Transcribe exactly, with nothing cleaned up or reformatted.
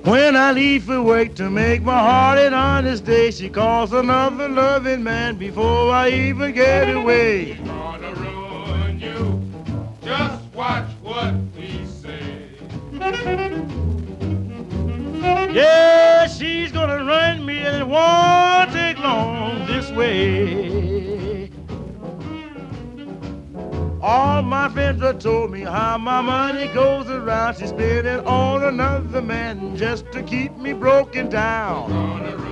When I leave for work to make my heart an honest day, she calls another loving man before I even get away. She's gonna ruin you. Just watch what we say. Yeah, she's gonna run me and it won't take long this way. All my friends have told me how my money goes around. She's spending on another man just to keep me broken down.